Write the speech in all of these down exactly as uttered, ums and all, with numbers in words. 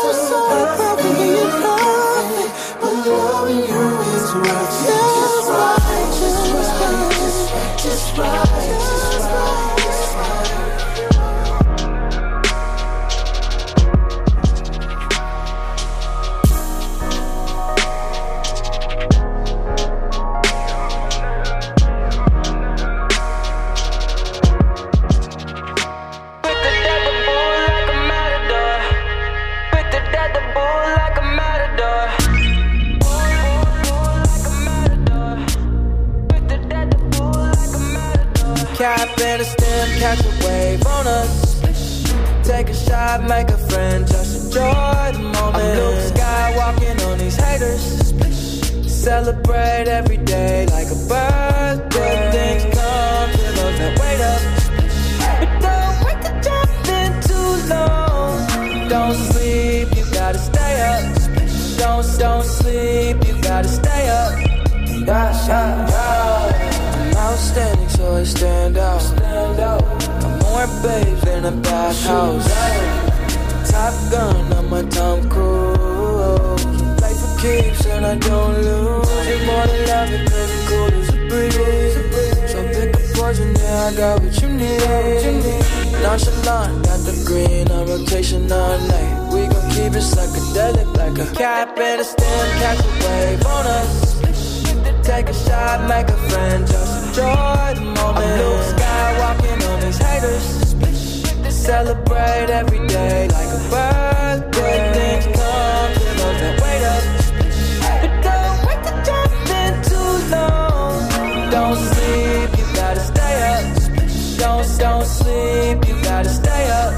Cap and a stem, catch a wave on us. Take a shot, make a friend, just enjoy the moment. I'm blue sky walking on these haters. Celebrate every day like a birthday. Things come to those that wait up. But don't wait to jump in too long. Don't sleep, you gotta stay up. Don't, don't sleep, you gotta stay up. Yeah, yeah, yeah. Outstanding, so I stand out. Stand out. I'm more babes than a bathhouse. Top Gun, I'm a Tom Cruise. Play for keeps and I don't lose. You're more than love it, cause I'm cool as a breeze. So pick a poison, yeah, I got what you need. Nonchalant, got the green on rotation all night. We gon' keep it psychedelic like a cap and a stem, catch a wave on us. Take a shot, make a friend, just enjoy the moment. I'm blue sky walking on these haters. Celebrate every day like a birthday. Things come to those that wait up. But don't wait to jump in too long. Don't sleep, you gotta stay up. Don't, don't sleep, you gotta stay up.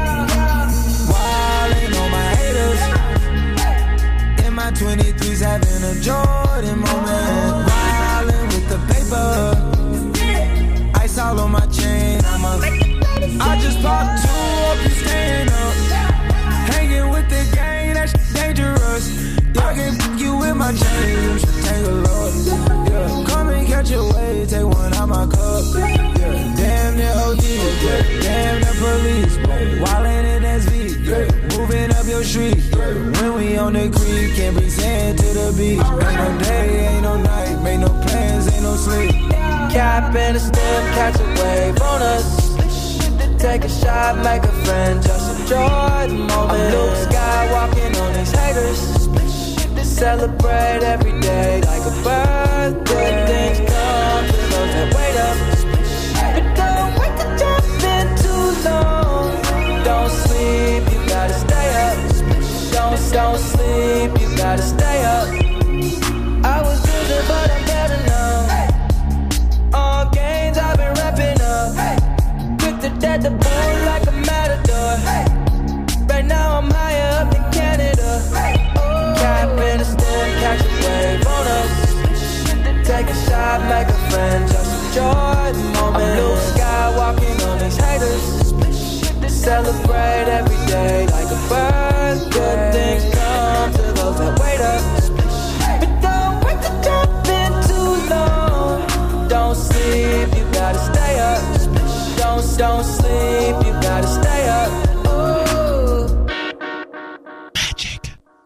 Wildin' on my haters. In my twenty-threes having a Jordan moment. Wildin' with the paper. Ice all on my chain. I'm a I just popped two up, you staying up. Hanging with the gang, that shit dangerous. Y'all can fuck you with my chain, you should take a look. Yeah, come and catch a wave, take one out my cup. Yeah, damn the O G, yeah, damn the police. Wildin' in S V, yeah, moving up your street. Yeah, when we on the creek, can't be sand to the beach. Ain't no day, ain't no night, make no plans, ain't no sleep. Cap and a stem, catch a wave on us. Take a shot, make a friend, just enjoy the moment. I'm blue sky walking on these haters. Celebrate every day like a birthday. Things come to those that wait up. But don't wait to jump in too long. Don't sleep, you gotta stay up. Don't, don't sleep, you gotta stay up. I was losing, but I'm better now. All games I've been wrapping up. At the bull like a matador. Right now I'm higher up than Canada. Cap and a stem, catch a wave on us. Take a shot, make a friend, just enjoy the moment. I'm blue sky walking on these haters. Celebrate every day like a birthday. Good things come to those that wait up. But don't wait to jump in too long. Don't sleep, you gotta stay up. Don't, don't sleep, you gotta stay up. Ooh. Magic.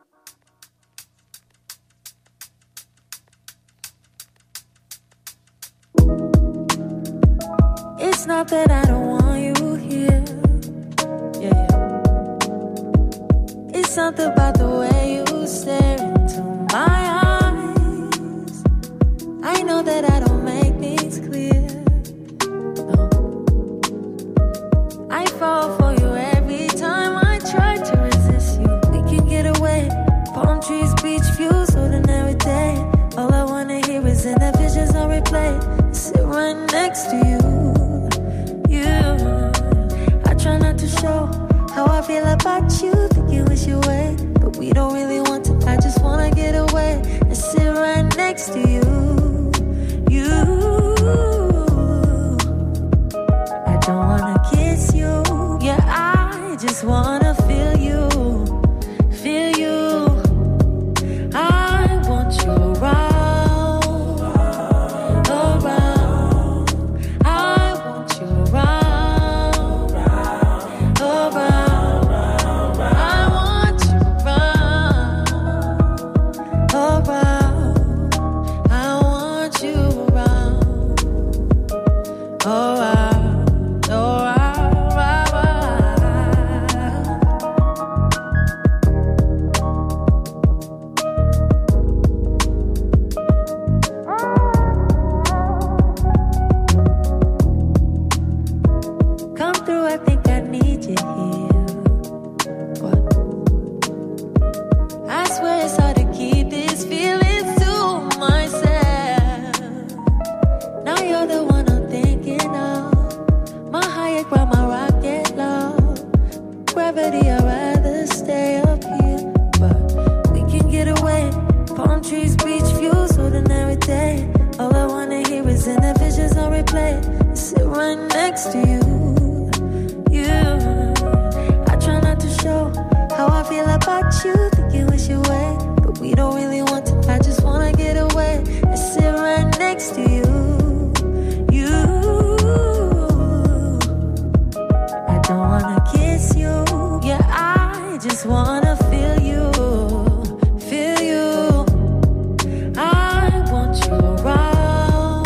It's not that I don't want you here. Yeah, yeah. It's something about the way you stare into my eyes. I know that I don't make things clear. I fall for you every time I try to resist you. We can get away. Palm trees, beach views, ordinary day. All I wanna hear is in the visions on replay. Sit right next to you. You. I try not to show how I feel about you. Think you wish you away, but we don't really want to. I just wanna get away and sit right next to you. You. I don't wanna kiss you. Yeah, I just wanna feel you, feel you. I want you around, around. I want you around, around. I want you next to you. You, I try not to show how I feel about you. Think you wish you away, but we don't really want to. I just wanna get away and sit right next to you. You, I don't wanna kiss you. Yeah, I just wanna feel you, feel you. I want you around,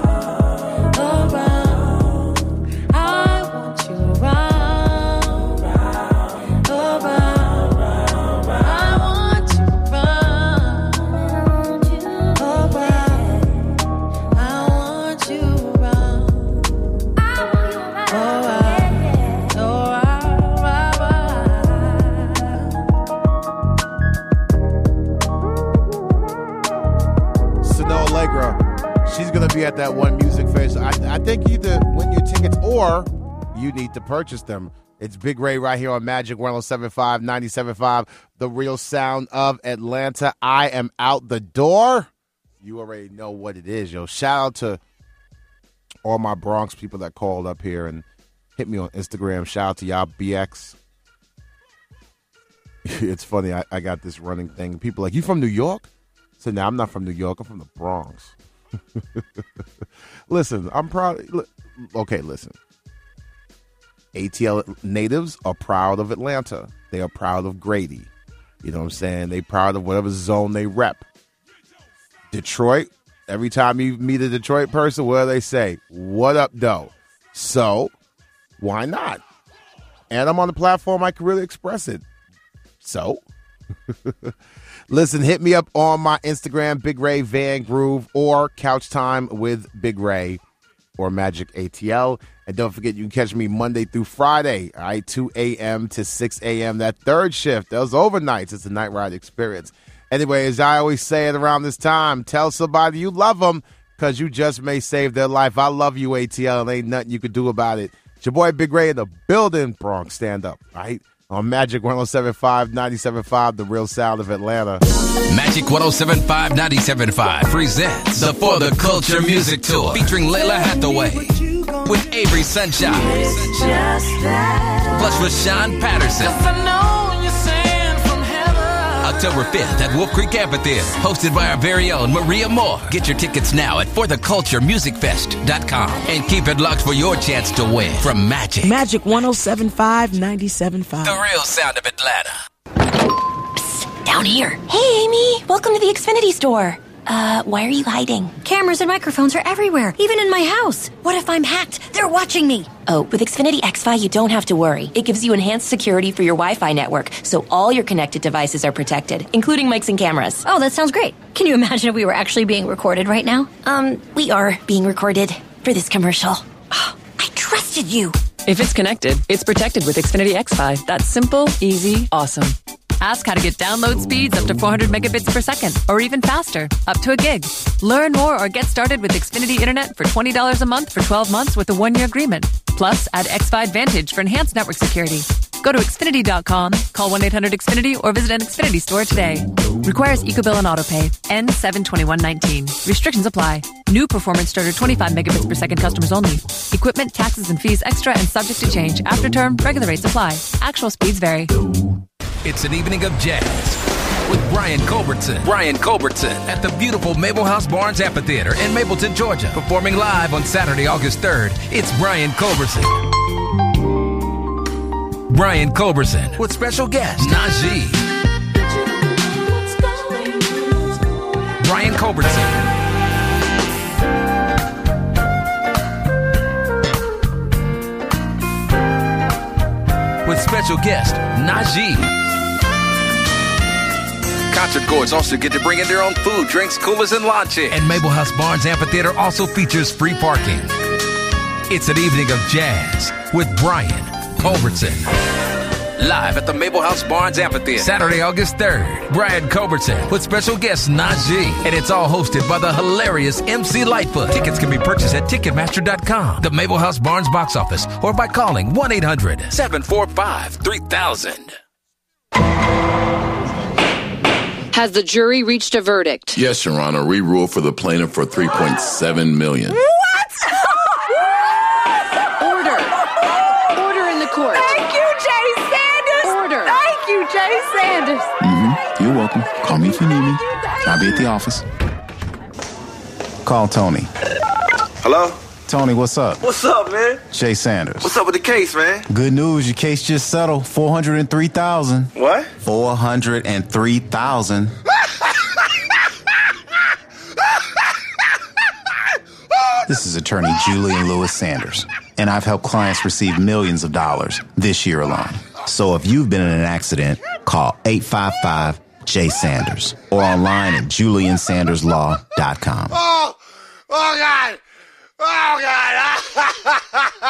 around. I want you around, around. I want you around, around. I want you around, around, around. Sano Allegra, she's going to be at that One Music Fest. I, I think either win your tickets or you need to purchase them. It's Big Ray right here on Magic one oh seven point five, ninety-seven point five, the real sound of Atlanta. I am out the door. You already know what it is, yo. Shout out to all my Bronx people that called up here and hit me on Instagram. Shout out to y'all, B X. It's funny, I, I got this running thing. People are like, you from New York? So now I'm not from New York. I'm from the Bronx. Listen, I'm proud. Okay, listen. A T L natives are proud of Atlanta. They are proud of Grady. You know what I'm saying? They proud of whatever zone they rep. Detroit, every time you meet a Detroit person, what do they say? What up, though? So, why not? And I'm on the platform I can really express it. So, listen, hit me up on my Instagram, Big Ray Van Groove, or Couch Time with Big Ray, or Magic A T L. And don't forget, you can catch me Monday through Friday, all right, two a.m. to six a.m. That third shift, those overnights, it's a night ride experience. Anyway, as I always say it around this time, tell somebody you love them because you just may save their life. I love you, A T L, and ain't nothing you can do about it. It's your boy Big Ray in the building, Bronx. Stand up, all right? On Magic one oh seven point five, ninety-seven point five, the real sound of Atlanta. Magic one oh seven point five, ninety-seven point five presents the For the Culture Music Tour featuring Layla Hathaway with Avery Sunshine. Plus Rashawn Patterson. October fifth at Wolf Creek Amphitheater, hosted by our very own Maria Moore. Get your tickets now at for the culture music fest dot com and keep it locked for your chance to win from Magic. Magic one oh seven point five, ninety-seven point five. The real sound of Atlanta. Psst, down here. Hey, Amy. Welcome to the Xfinity store. Uh, why are you hiding? Cameras and microphones are everywhere, even in my house. What if I'm hacked? They're watching me. Oh, with Xfinity X-Fi, you don't have to worry. It gives you enhanced security for your Wi-Fi network, so all your connected devices are protected, including mics and cameras. Oh, that sounds great. Can you imagine if we were actually being recorded right now? Um, we are being recorded for this commercial. Oh, I trusted you. If it's connected, it's protected with Xfinity X-Fi. That's simple, easy, awesome. Ask how to get download speeds up to four hundred megabits per second, or even faster, up to a gig. Learn more or get started with Xfinity Internet for twenty dollars a month for twelve months with a one-year agreement. Plus, add X-Fi Advantage for enhanced network security. Go to Xfinity dot com, call one eight hundred X Finity, or visit an Xfinity store today. Requires EcoBill and AutoPay. N seven twenty-one nineteen. Restrictions apply. New performance starter twenty-five megabits per second customers only. Equipment, taxes, and fees extra and subject to change. After term, regular rates apply. Actual speeds vary. It's an evening of jazz with Brian Culbertson. Brian Culbertson at the beautiful Mabel House Barnes Amphitheater in Mapleton, Georgia. Performing live on Saturday, August third. It's Brian Culbertson. Brian Culbertson with special guest Najee. Brian Culbertson. With special guest Najee. Concert goers also get to bring in their own food, drinks, coolers, and launches. And Mabel House Barnes Amphitheater also features free parking. It's an evening of jazz with Brian Culbertson. Live at the Mabel House Barnes Amphitheater, Saturday, August third. Brian Culbertson with special guest Najee. And it's all hosted by the hilarious M C Lightfoot. Tickets can be purchased at Ticketmaster dot com, the Mabel House Barnes box office, or by calling one eight hundred, seven four five, three thousand. Has the jury reached a verdict? Yes, Your Honor. We ruled for the plaintiff for three point seven million dollars. What? Jay Sanders. Mm-hmm. You're welcome. Call me if you need me. I'll be at the office. Call Tony. Hello? Tony, what's up? What's up, man? Jay Sanders. What's up with the case, man? Good news, your case just settled. four hundred three thousand dollars. What? four hundred three thousand dollars. This is attorney Julian Lewis Sanders, and I've helped clients receive millions of dollars this year alone. So if you've been in an accident, call eight five five, J Sanders or online at julian sanders law dot com. Oh, oh God. Oh, God.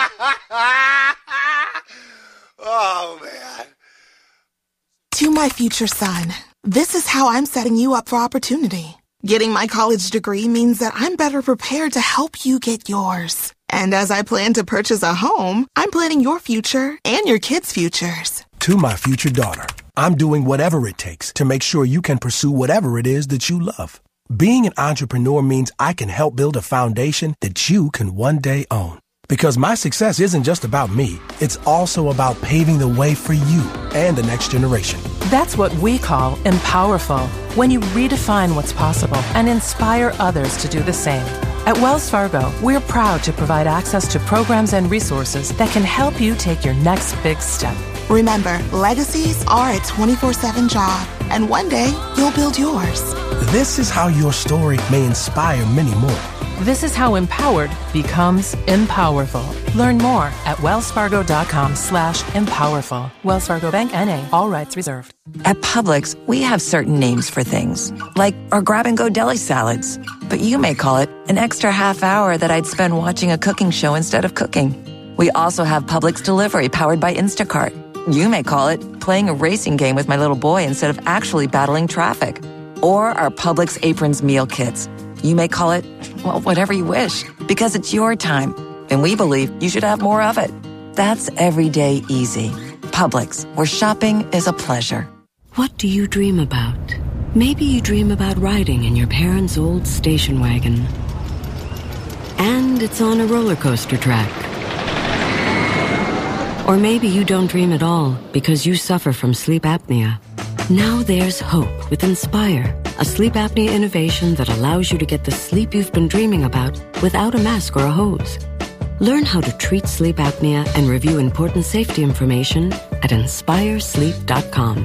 Oh, man. To my future son, this is how I'm setting you up for opportunity. Getting my college degree means that I'm better prepared to help you get yours. And as I plan to purchase a home, I'm planning your future and your kids' futures. To my future daughter, I'm doing whatever it takes to make sure you can pursue whatever it is that you love. Being an entrepreneur means I can help build a foundation that you can one day own. Because my success isn't just about me. It's also about paving the way for you and the next generation. That's what we call Empowerful, when you redefine what's possible and inspire others to do the same. At Wells Fargo, we're proud to provide access to programs and resources that can help you take your next big step. Remember, legacies are a twenty-four seven job, and one day you'll build yours. This is how your story may inspire many more. This is how empowered becomes empowerful. Learn more at wellsfargo.com slash empowerful. Wells Fargo Bank N A, all rights reserved. At Publix, we have certain names for things, like our grab-and-go deli salads. But you may call it an extra half hour that I'd spend watching a cooking show instead of cooking. We also have Publix Delivery powered by Instacart. You may call it playing a racing game with my little boy instead of actually battling traffic. Or our Publix Aprons meal kits. You may call it, well, whatever you wish, because it's your time, and we believe you should have more of it. That's everyday easy. Publix, where shopping is a pleasure. What do you dream about? Maybe you dream about riding in your parents' old station wagon. And it's on a roller coaster track. Or maybe you don't dream at all because you suffer from sleep apnea. Now there's hope with Inspire, a sleep apnea innovation that allows you to get the sleep you've been dreaming about without a mask or a hose. Learn how to treat sleep apnea and review important safety information at inspire sleep dot com.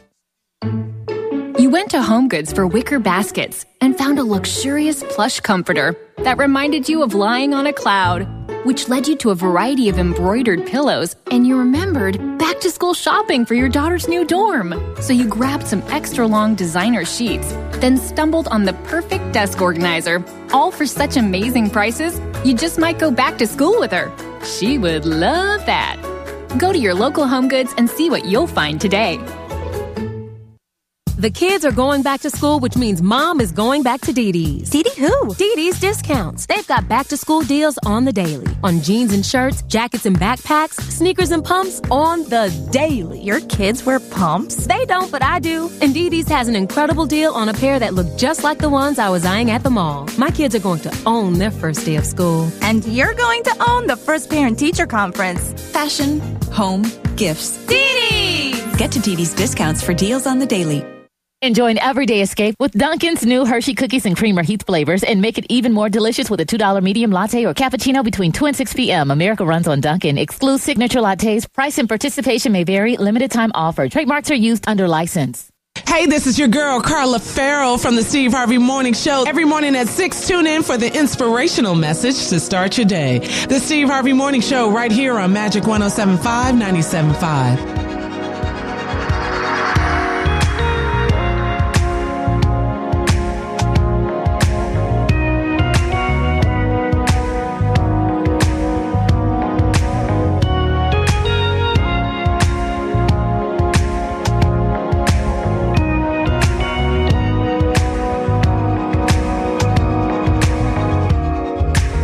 You went to HomeGoods for wicker baskets and found a luxurious plush comforter that reminded you of lying on a cloud, which led you to a variety of embroidered pillows, and you remembered back-to-school shopping for your daughter's new dorm. So you grabbed some extra-long designer sheets, then stumbled on the perfect desk organizer, all for such amazing prices, you just might go back to school with her. She would love that. Go to your local HomeGoods and see what you'll find today. The kids are going back to school, which means Mom is going back to Dee Dee's. Dee Dee who? Dee Dee's Discounts. They've got back-to-school deals on the daily. On jeans and shirts, jackets and backpacks, sneakers and pumps on the daily. Your kids wear pumps? They don't, but I do. And Dee Dee's has an incredible deal on a pair that look just like the ones I was eyeing at the mall. My kids are going to own their first day of school. And you're going to own the first parent-teacher conference. Fashion, home, gifts. Dee Dee's! Get to Dee Dee's Discounts for deals on the daily. Enjoy an everyday escape with Dunkin's new Hershey Cookies and Creamer Heath flavors and make it even more delicious with a two dollar medium latte or cappuccino between two and six p.m. America runs on Dunkin'. Exclude signature lattes. Price and participation may vary. Limited time offer. Trademarks are used under license. Hey, this is your girl, Carla Farrell from the Steve Harvey Morning Show. Every morning at six, tune in for the inspirational message to start your day. The Steve Harvey Morning Show right here on Magic one oh seven point five, ninety-seven point five.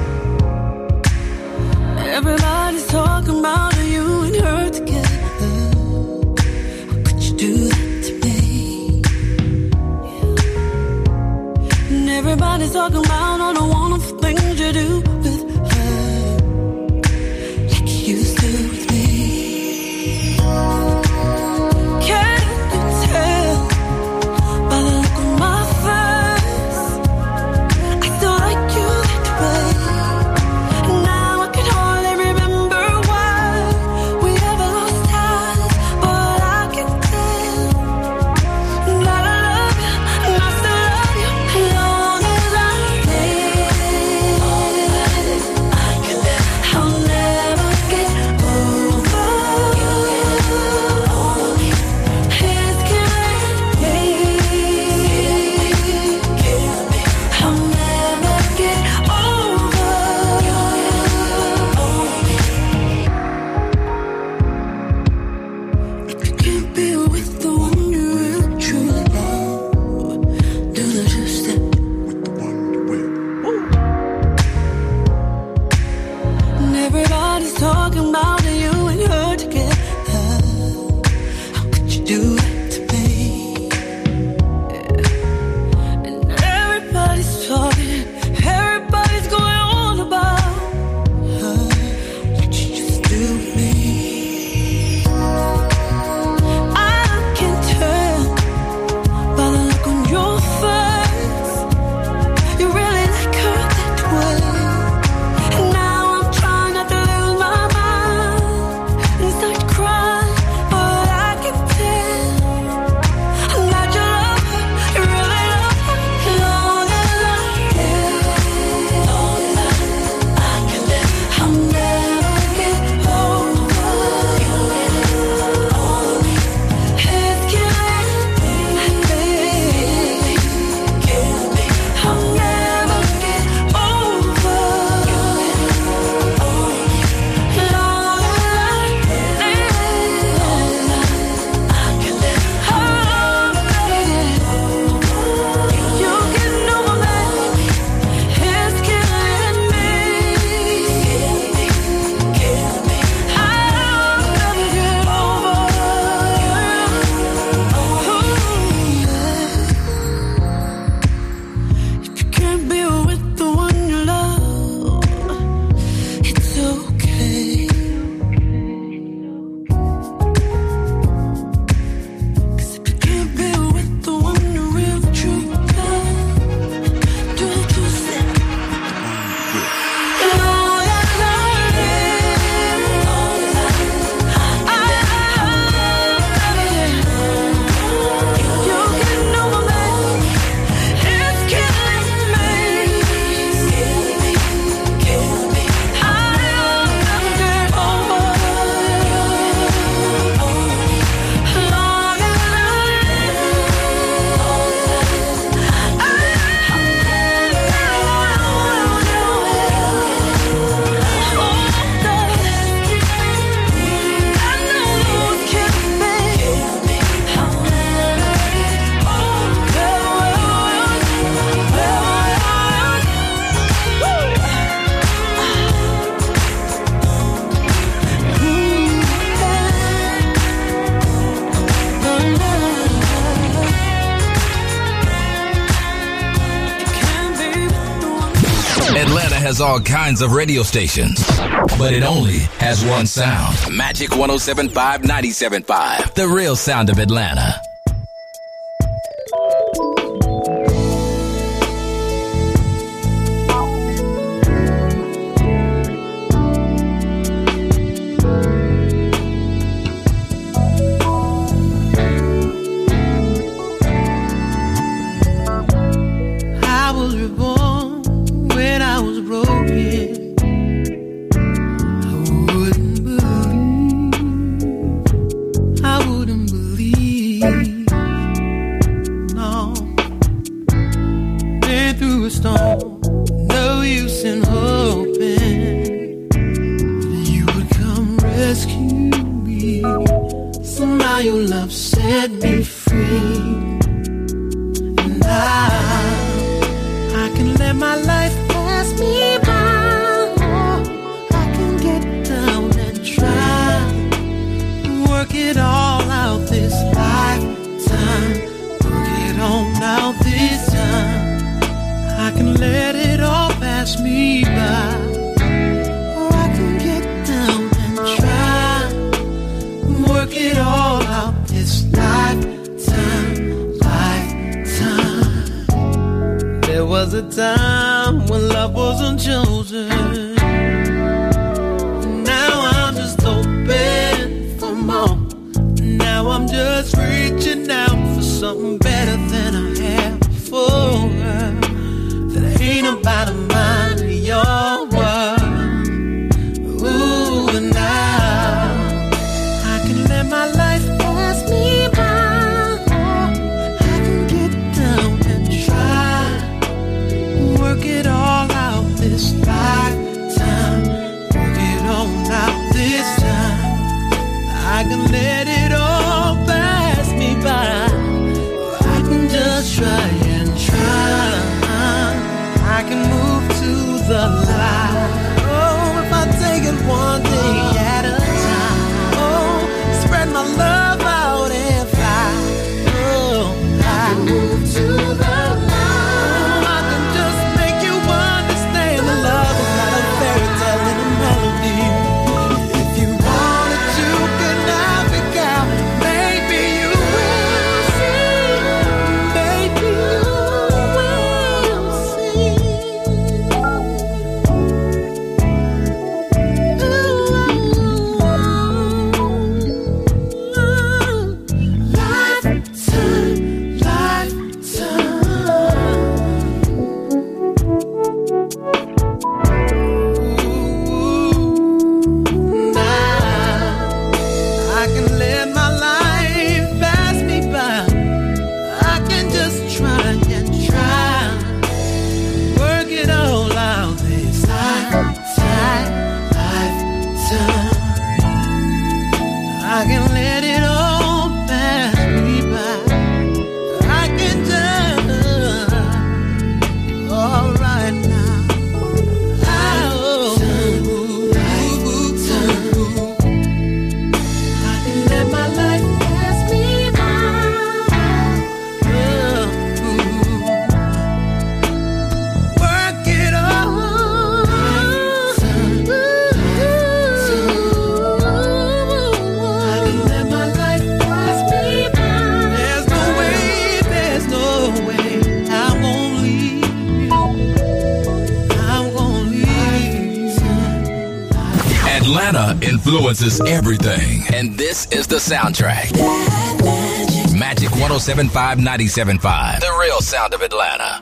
Everybody's talking about you and her together. has all kinds of radio stations, but it only has one sound. Magic one oh seven point five, ninety-seven point five. The real sound of Atlanta. Influences everything, and this is the soundtrack. Magic one oh seven point five, ninety-seven point five. The real sound of Atlanta.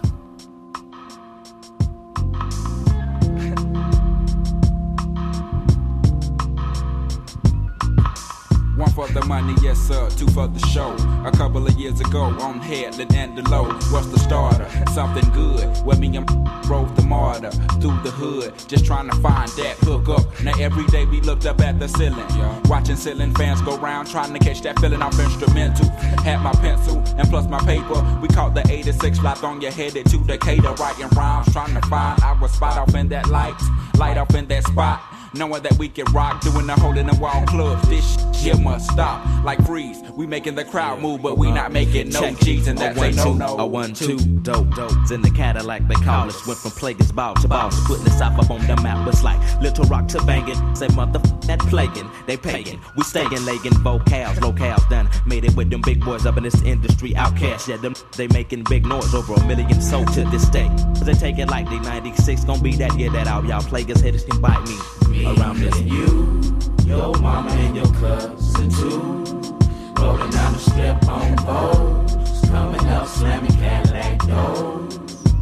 One for the money, yes sir, two for the show. A couple of years ago, on Headland and the low, what's the starter? Something good, where me and drove the martyr through the hood, just trying to find that hook up. Now every day we looked up at the ceiling, watching ceiling fans go round, trying to catch that feeling off instrumental. Had my pencil and plus my paper, we caught the eighty-six flight on your headed to Decatur, writing rhymes, trying to find our spot off in that light, light off in that spot. Knowing that we can rock, doing the hole in the wall club. This shit must stop. Like Freeze, we making the crowd move, but we not making no G's, and that's a no no. A one two dope dopes in the Cadillac they call us. Went from plaguers ball to boss, putting the South up on the map. It's like Little Rock to banging. Say motherfucker that plaguing, they paying. We staying legging vocals, locales done. Made it with them big boys up in this industry. Outcast, yeah, them they making big noise over a million sold to this day. Cause they take it like they ninety-six gon' be that year that out. Y'all plaguers haters can bite me, me around this. You, your mama and your cousin too. Rolling down the strip on boats, coming up slamming Cadillac doors.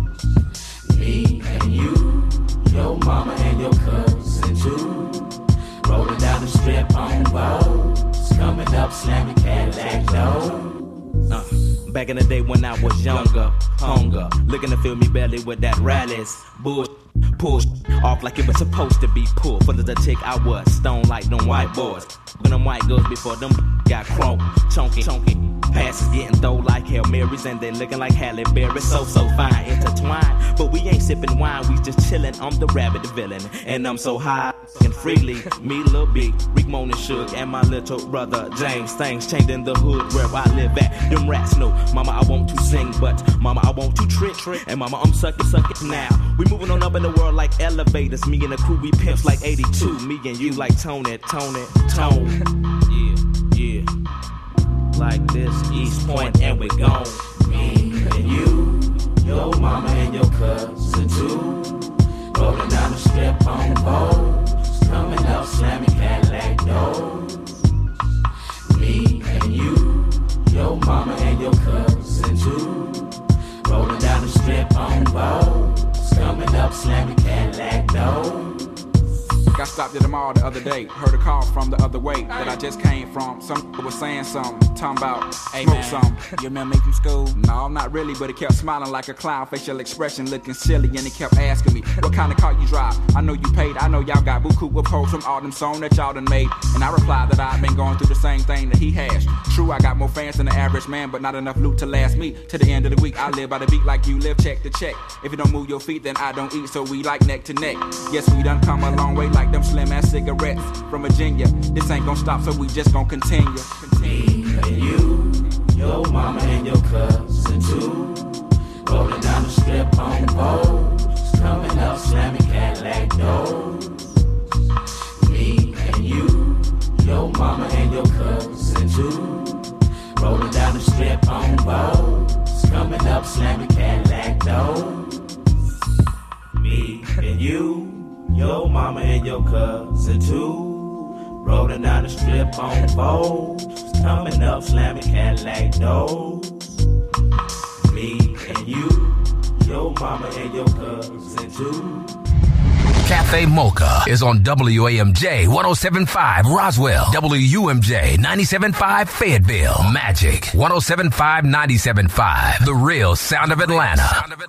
Me and you, your mama and your cousin too. Rolling down the strip on boats, coming up slamming Cadillac doors. Uh, back in the day when I was younger, hunger, looking to fill me belly with that rallies, bull, push off like it was supposed to be pulled. Full of the tick I was, stone like them white boys. When them white girls before them got chrome, chunky, chunky. Passes getting throw like Hail Marys and they looking like Halle Berry. So, so fine, intertwined. But we ain't sipping wine, we just chillin'. I'm the rabbit, the villain. And I'm so high and freely. Me, Lil B, Rick Moan and Suge, and my little brother James. Things changing the hood where I live at. Them rats know, mama, I want to sing, but mama, I want to trick. And mama, I'm suckin', suckin' now. We moving on up in the world like elevators. Me and the crew, we pimps like eighty-two. Me and you like Tony, Tony, Tone. Yeah, yeah. Like this, East Point, and we gone. Me and you, your mama and your cousin too. Rolling down the strip on boats, coming up slamming Cadillac doors. Me and you, your mama and your cousin too. Rolling down the strip on boats, coming up slamming Cadillac doors. I stopped at the mall the other day, heard a call from the other way that I just came from. Some was saying something, talking about, hey, smoke some. You remember me from school? No, not really, but he kept smiling like a clown, facial expression looking silly, and he kept asking me, what kind of car you drive? I know you paid, I know y'all got buku with posts from all them songs that y'all done made. And I replied that I've been going through the same thing that he has. True, I got more fans than the average man, but not enough loot to last me to the end of the week. I live by the beat like you live, check to check. If you don't move your feet, then I don't eat, so we like neck to neck. Yes, we done come a long way like them slim ass cigarettes from Virginia. This ain't gon' stop, so we just gon' continue. Me and you, your mama and your cousin too. Rolling down the strip on boats, coming up slamming Cadillac doors. Me and you, your mama and your cousin too. Rolling down the strip on boats, coming up slamming Cadillac doors. Me and you, your mama and your cousin too. Rolling down the strip on boats, coming up slamming Cadillac doors. Me and you, your mama and your cousin too. Cafe Mocha is on W A M J one oh seven point five Roswell, W U M J ninety-seven point five Fayetteville, Magic one oh seven point five ninety-seven point five, the real sound of Atlanta.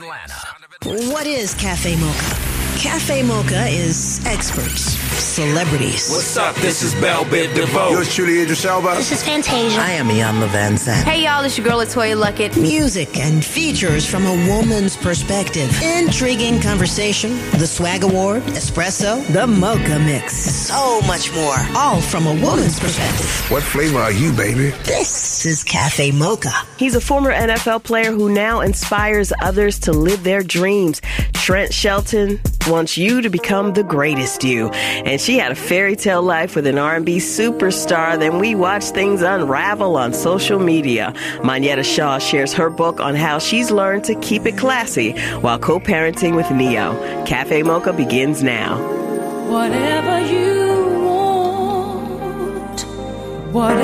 What is Cafe Mocha? Cafe Mocha is experts, celebrities. What's up? This is Belle Biv DeVoe. Yours truly, Idris Elba. This is Fantasia. I am Iyanla Vanzant. Hey y'all, it's your girl Latoya Luckett. Music and features from a woman's perspective. Intriguing conversation, the Swag Award, Espresso, the Mocha Mix. So much more, all from a woman's perspective. What flavor are you, baby? This is Cafe Mocha. He's a former N F L player who now inspires others to live their dreams. Trent Shelton wants you to become the greatest you. And she had a fairy tale life with an R and B superstar. Then we watch things unravel on social media. Monyetta Shaw shares her book on how she's learned to keep it classy while co-parenting with Neo. Cafe Mocha begins now. Whatever you want, whatever